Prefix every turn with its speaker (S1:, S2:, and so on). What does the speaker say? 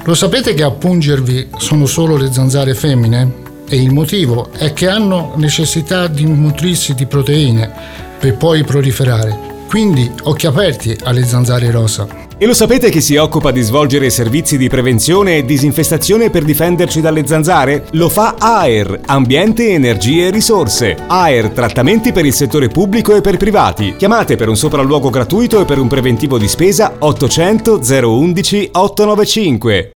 S1: Lo sapete che a pungervi sono solo le zanzare femmine? E il motivo è che hanno necessità di nutrirsi di proteine per poi proliferare. Quindi occhi aperti alle zanzare rosa.
S2: E lo sapete chi si occupa di svolgere servizi di prevenzione e disinfestazione per difenderci dalle zanzare? Lo fa AER, Ambiente, Energie e Risorse. AER, trattamenti per il settore pubblico e per privati. Chiamate per un sopralluogo gratuito e per un preventivo di spesa 800 011 895.